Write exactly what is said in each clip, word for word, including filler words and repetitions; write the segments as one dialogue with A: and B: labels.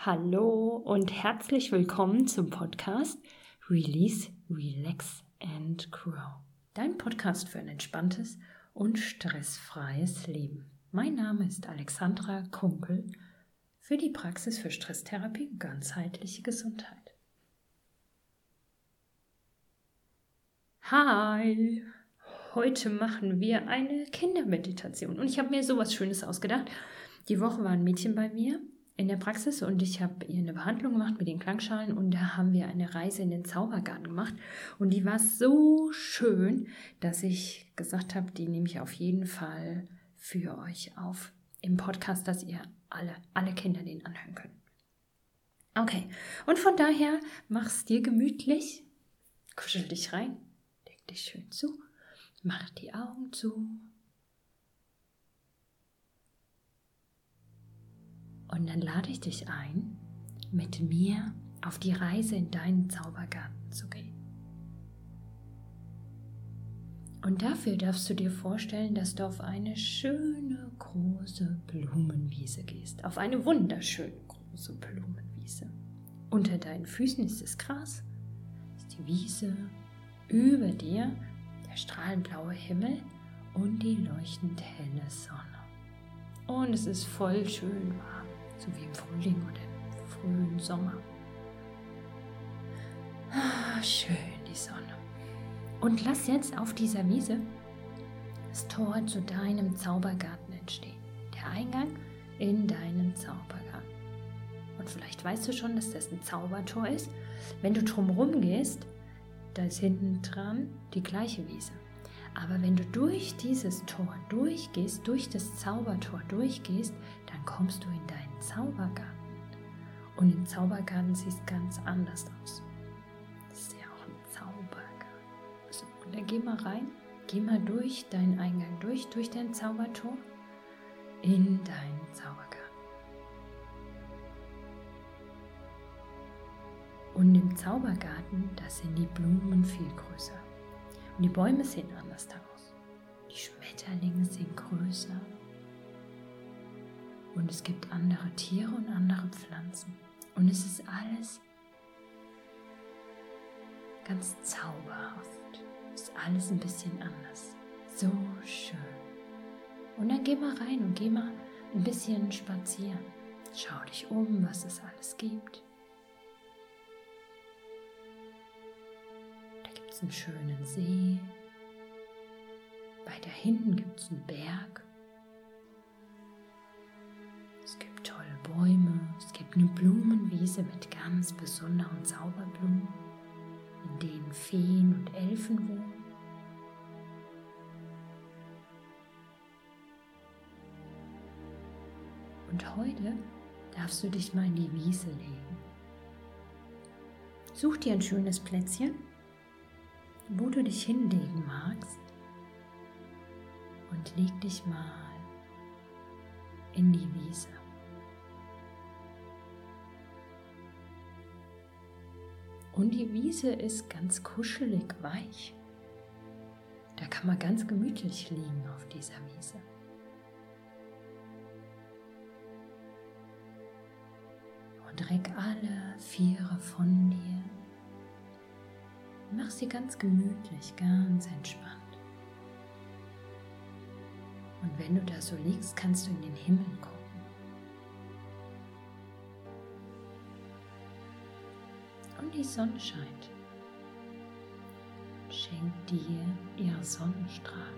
A: Hallo und herzlich willkommen zum Podcast Release, Relax and Grow. Dein Podcast für ein entspanntes und stressfreies Leben. Mein Name ist Alexandra Kunkel für die Praxis für Stresstherapie und ganzheitliche Gesundheit. Hi! Heute machen wir eine Kindermeditation und ich habe mir sowas Schönes ausgedacht. Die Woche war ein Mädchen bei mir in der Praxis und ich habe ihr eine Behandlung gemacht mit den Klangschalen und da haben wir eine Reise in den Zaubergarten gemacht und die war so schön, dass ich gesagt habe, die nehme ich auf jeden Fall für euch auf im Podcast, dass ihr alle, alle Kinder den anhören könnt. Okay, und von daher mach's dir gemütlich, kuschel dich rein, leg dich schön zu, mach die Augen zu. Und dann lade ich dich ein, mit mir auf die Reise in deinen Zaubergarten zu gehen. Und dafür darfst du dir vorstellen, dass du auf eine schöne, große Blumenwiese gehst. Auf eine wunderschöne, große Blumenwiese. Unter deinen Füßen ist das Gras, ist die Wiese, über dir der strahlend blaue Himmel und die leuchtend helle Sonne. Und es ist voll schön warm. So wie im Frühling oder im frühen Sommer. Ah, schön die Sonne. Und lass jetzt auf dieser Wiese das Tor zu deinem Zaubergarten entstehen. Der Eingang in deinen Zaubergarten. Und vielleicht weißt du schon, dass das ein Zaubertor ist. Wenn du drumherum gehst, da ist hinten dran die gleiche Wiese. Aber wenn du durch dieses Tor durchgehst, durch das Zaubertor durchgehst, dann kommst du in deinen Zaubergarten. Und im Zaubergarten sieht es ganz anders aus. Das ist ja auch ein Zaubergarten. So, und dann geh mal rein, geh mal durch deinen Eingang durch, durch dein Zaubertor in deinen Zaubergarten. Und im Zaubergarten, da sind die Blumen viel größer. Und die Bäume sehen anders aus. Die Schmetterlinge sind größer. Und es gibt andere Tiere und andere Pflanzen. Und es ist alles ganz zauberhaft. Es ist alles ein bisschen anders. So schön. Und dann geh mal rein und geh mal ein bisschen spazieren. Schau dich um, was es alles gibt. Einen schönen See. Weiter hinten gibt es einen Berg. Es gibt tolle Bäume. Es gibt eine Blumenwiese mit ganz besonderen Zauberblumen, in denen Feen und Elfen wohnen. Und heute darfst du dich mal in die Wiese legen. Such dir ein schönes Plätzchen, wo du dich hinlegen magst, und leg dich mal in die Wiese. Und die Wiese ist ganz kuschelig weich. Da kann man ganz gemütlich liegen auf dieser Wiese. Und reck alle Viere von dir. Mach sie ganz gemütlich, ganz entspannt. Und wenn du da so liegst, kannst du in den Himmel gucken. Und die Sonne scheint. Schenkt dir ihre Sonnenstrahlen.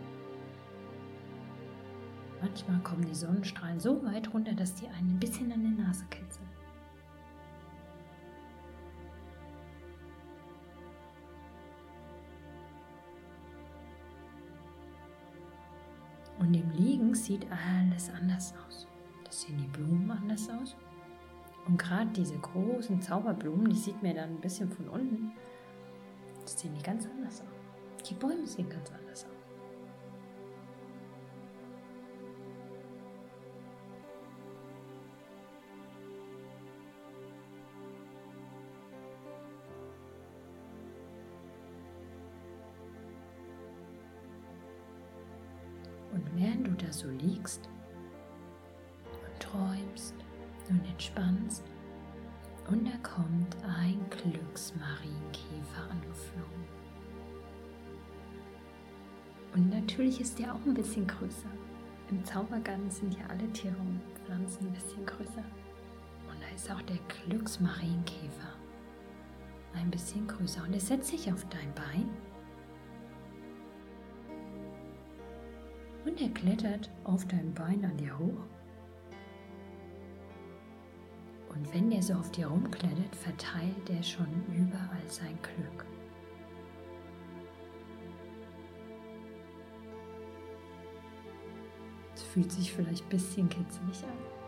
A: Manchmal kommen die Sonnenstrahlen so weit runter, dass die einen ein bisschen an der Nase kitzeln. Und im Liegen sieht alles anders aus. Das sehen die Blumen anders aus. Und gerade diese großen Zauberblumen, die sieht man dann ein bisschen von unten, das sehen die ganz anders aus. Die Bäume sehen ganz anders aus. Und während du da so liegst und träumst und entspannst, Und da kommt ein Glücksmarienkäfer angeflogen. Und natürlich ist der auch ein bisschen größer. Im Zaubergarten sind ja alle Tiere und Pflanzen ein bisschen größer. Und da ist auch der Glücksmarienkäfer ein bisschen größer. Und er setzt sich auf dein Bein. Und er klettert auf dein Bein an dir hoch. Und wenn der so auf dir rumklettert, verteilt er schon überall sein Glück. Es fühlt sich vielleicht ein bisschen kitzelig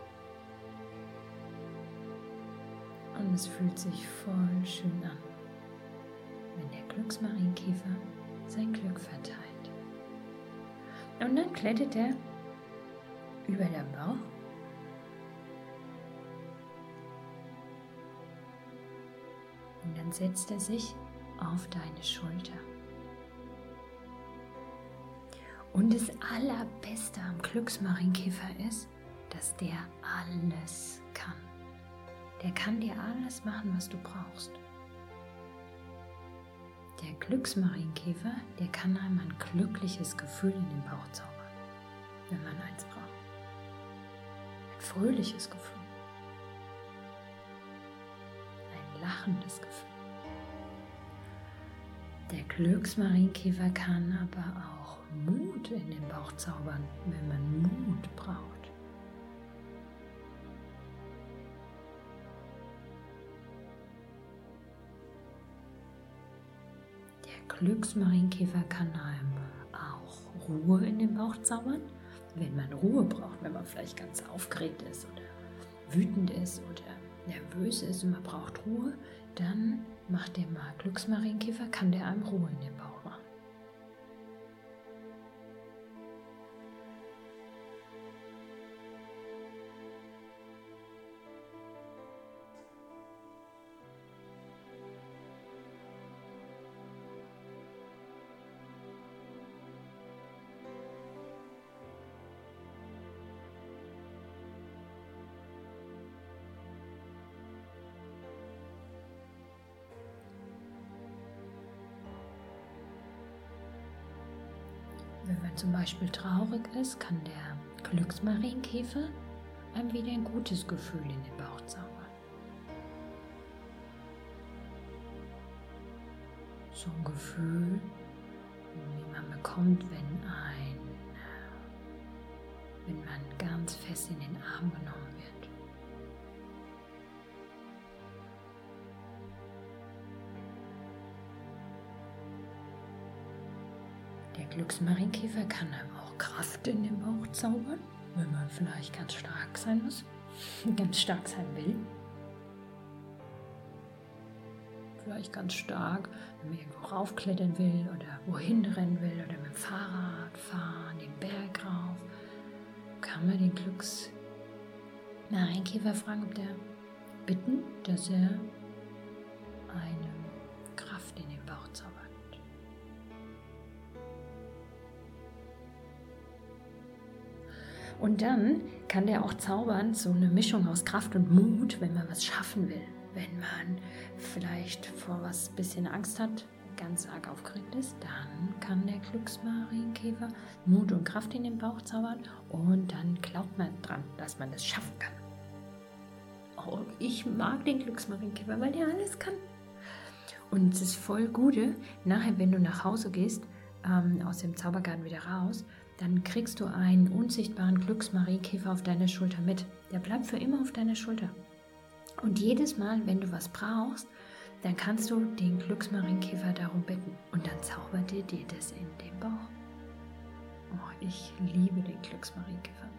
A: an. Und es fühlt sich voll schön an, wenn der Glücksmarienkäfer sein Glück verteilt. Und dann klettert er über den Bauch. Und dann setzt er sich auf deine Schulter. Und das Allerbeste am Glücksmarienkäfer ist, dass der alles kann. Der kann dir alles machen, was du brauchst. Der Glücksmarienkäfer, der kann einem ein glückliches Gefühl in den Bauch zaubern, wenn man eins braucht. Ein fröhliches Gefühl. Ein lachendes Gefühl. Der Glücksmarienkäfer kann aber auch Mut in den Bauch zaubern, wenn man Mut braucht. Der Glücksmarienkäfer kann einem auch Ruhe in den Bauch zaubern, wenn man Ruhe braucht, wenn man vielleicht ganz aufgeregt ist oder wütend ist oder nervös ist und man braucht Ruhe, dann macht der Glücksmarienkäfer, kann der einem Ruhe in den Bauch machen. Wenn man zum Beispiel traurig ist, kann der Glücksmarienkäfer einem wieder ein gutes Gefühl in den Bauch zaubern. So ein Gefühl, wie man bekommt, wenn ein, wenn man ganz fest in den Arm genommen wird. Der Glücksmarienkäfer kann einem auch Kraft in den Bauch zaubern, wenn man vielleicht ganz stark sein muss, ganz stark sein will. Vielleicht ganz stark, wenn man irgendwo raufklettern will oder wohin rennen will oder mit dem Fahrrad fahren, den Berg rauf. Kann man den Glücksmarienkäfer fragen, ob der bitten, dass er eine Kraft in den Bauch zaubert. Und dann kann der auch zaubern, so eine Mischung aus Kraft und Mut, wenn man was schaffen will. Wenn man vielleicht vor was ein bisschen Angst hat, ganz arg aufgeregt ist, dann kann der Glücksmarienkäfer Mut und Kraft in den Bauch zaubern und dann glaubt man dran, dass man das schaffen kann. Oh, ich mag den Glücksmarienkäfer, weil der alles kann. Und es ist voll Gute, nachher, wenn du nach Hause gehst, ähm, aus dem Zaubergarten wieder raus, dann kriegst du einen unsichtbaren Glücksmarienkäfer auf deiner Schulter mit. Der bleibt für immer auf deiner Schulter. Und jedes Mal, wenn du was brauchst, dann kannst du den Glücksmarienkäfer darum bitten. Und dann zaubert er dir das in den Bauch. Oh, ich liebe den Glücksmarienkäfer.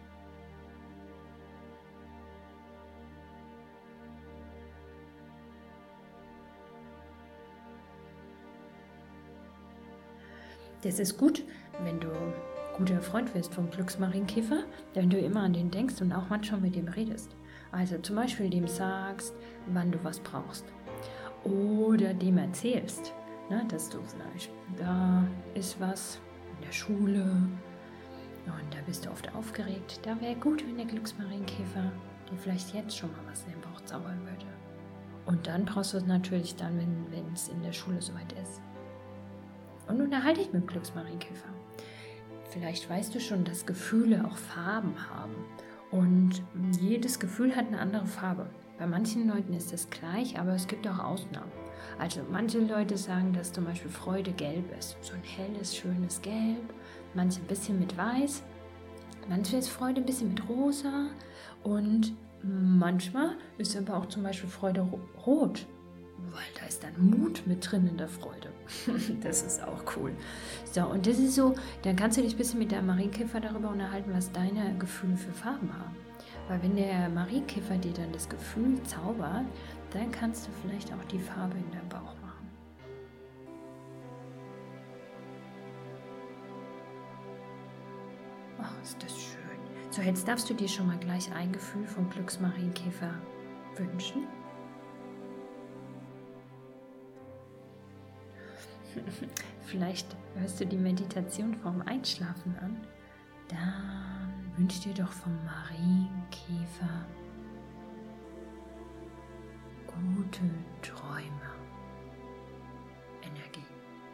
A: Das ist gut, wenn du guter Freund wirst vom Glücksmarienkäfer, wenn du immer an den denkst und auch manchmal mit dem redest. Also zum Beispiel dem sagst, wann du was brauchst. Oder dem erzählst, ne, dass du vielleicht, da ist was in der Schule und da bist du oft aufgeregt. Da wäre gut, wenn der Glücksmarienkäfer dir vielleicht jetzt schon mal was in den Bauch zaubern würde. Und dann brauchst du es natürlich dann, wenn wenn es in der Schule soweit ist. Und unterhalte dich mit dem Glücksmarienkäfer. Vielleicht weißt du schon, dass Gefühle auch Farben haben. Und jedes Gefühl hat eine andere Farbe. Bei manchen Leuten ist es gleich, aber es gibt auch Ausnahmen. Also manche Leute sagen, dass zum Beispiel Freude gelb ist. So ein helles, schönes Gelb. Manche ein bisschen mit Weiß. Manche ist Freude ein bisschen mit Rosa. Und manchmal ist aber auch zum Beispiel Freude ro- rot. Weil da ist dann Mut mit drin in der Freude. Das ist auch cool. So, und das ist so, dann kannst du dich ein bisschen mit der Marienkäfer darüber unterhalten, was deine Gefühle für Farben haben. Weil wenn der Marienkäfer dir dann das Gefühl zaubert, dann kannst du vielleicht auch die Farbe in deinem Bauch machen. Ach, ist das schön. So, jetzt darfst du dir schon mal gleich ein Gefühl vom Glücksmarienkäfer wünschen. Vielleicht hörst du die Meditation vorm Einschlafen an. Dann wünsch dir doch vom Marienkäfer gute Träume, Energie.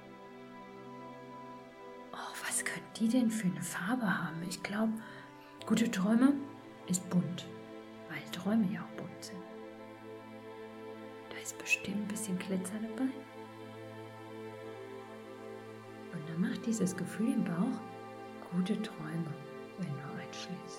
A: Oh, was könnte die denn für eine Farbe haben? Ich glaube, gute Träume ist bunt, weil Träume ja auch bunt sind. Da ist bestimmt ein bisschen Glitzer dabei. Und dann macht dieses Gefühl im Bauch gute Träume, wenn du einschläfst.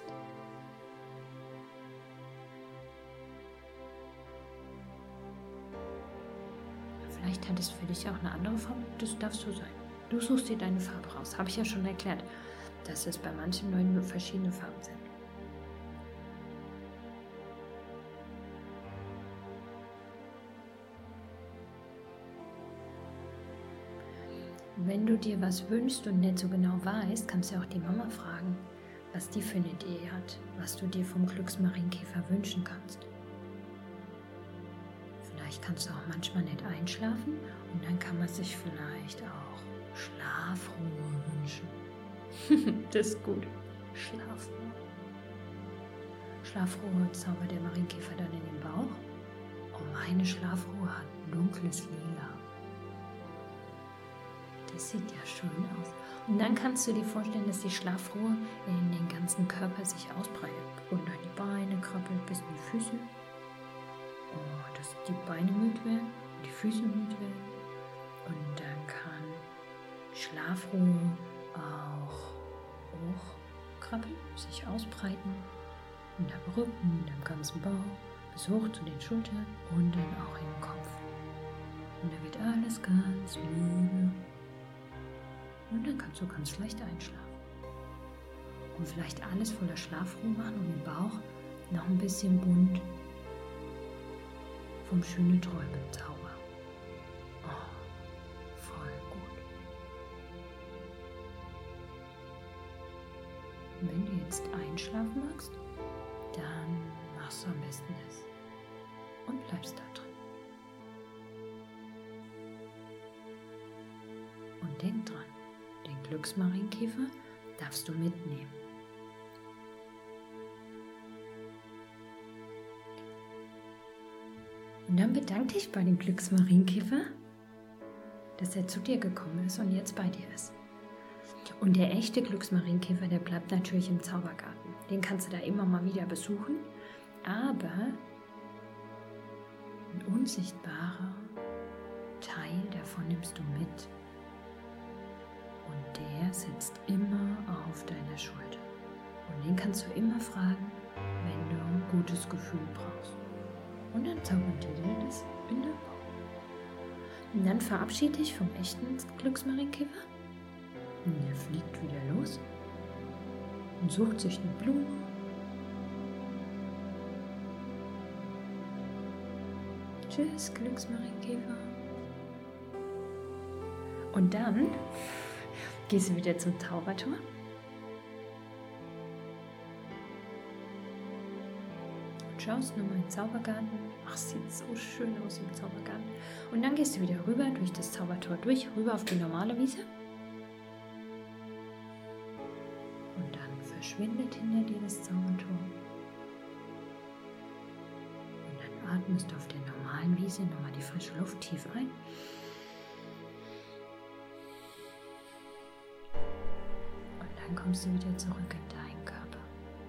A: Vielleicht hat es für dich auch eine andere Farbe, das darfst du sein. Du suchst dir deine Farbe raus. Habe ich ja schon erklärt, dass es bei manchen Leuten nur verschiedene Farben sind. Wenn du dir was wünschst und nicht so genau weißt, kannst du auch die Mama fragen, was die für eine Idee hat, was du dir vom Glücksmarienkäfer wünschen kannst. Vielleicht kannst du auch manchmal nicht einschlafen und dann kann man sich vielleicht auch Schlafruhe wünschen. Das ist gut. Schlafruhe. Schlafruhe zaubert der Marienkäfer dann in den Bauch. Und meine Schlafruhe hat ein dunkles Lila. Das sieht ja schön aus. Und dann kannst du dir vorstellen, dass die Schlafruhe in den ganzen Körper sich ausbreitet. Unter die Beine krabbelt bis in die Füße. Oh, dass die Beine müde werden und die Füße müde werden. Und dann kann Schlafruhe auch hochkrabbeln, sich ausbreiten. Und am Rücken, und am ganzen Bauch, bis hoch zu den Schultern und dann auch im Kopf. Und dann wird alles ganz müde. Und dann kannst du ganz leicht einschlafen. Und vielleicht alles voller Schlafruhe machen und im Bauch noch ein bisschen bunt vom schönen Träumen zaubern. Oh, voll gut. Und wenn du jetzt einschlafen magst, dann machst du am besten das und bleibst da drin. Und denk dran, den Glücksmarienkäfer darfst du mitnehmen. Und dann bedank dich bei dem Glücksmarienkäfer, dass er zu dir gekommen ist und jetzt bei dir ist. Und der echte Glücksmarienkäfer, der bleibt natürlich im Zaubergarten. Den kannst du da immer mal wieder besuchen, aber ein unsichtbarer Teil davon nimmst du mit. Und der sitzt immer auf deiner Schulter. Und den kannst du immer fragen, wenn du ein gutes Gefühl brauchst. Und dann zaubert er dir das in den Bauch. Und dann verabschiede dich vom echten Glücksmarienkäfer. Und der fliegt wieder los und sucht sich eine Blume. Tschüss, Glücksmarienkäfer. Und dann gehst du wieder zum Zaubertor. Und schaust nochmal im Zaubergarten. Ach, sieht so schön aus im Zaubergarten. Und dann gehst du wieder rüber durch das Zaubertor durch, rüber auf die normale Wiese. Und dann verschwindet hinter dir das Zaubertor. Und dann atmest auf der normalen Wiese nochmal die frische Luft tief ein. Und dann kommst du wieder zurück in deinen Körper.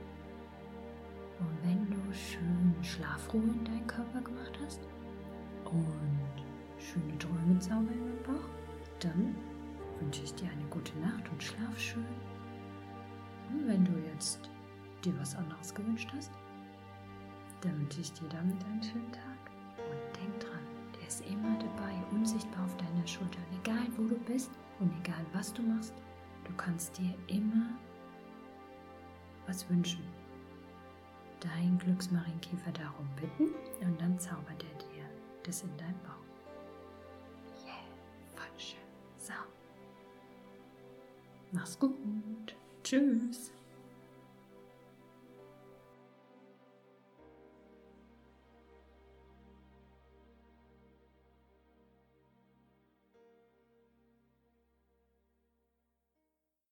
A: Und wenn du schön Schlafruhe in deinen Körper gemacht hast und schöne Träume zaubern im Bauch, dann wünsche ich dir eine gute Nacht und schlaf schön. Und wenn du jetzt dir was anderes gewünscht hast, dann wünsche ich dir damit einen schönen Tag. Und denk dran, der ist immer dabei, unsichtbar auf deiner Schulter. Und egal wo du bist und egal was du machst, du kannst dir immer was wünschen. Dein Glücksmarienkäfer darum bitten und dann zaubert er dir das in deinen Bauch. Yeah, voll schön. So. Mach's gut. Tschüss.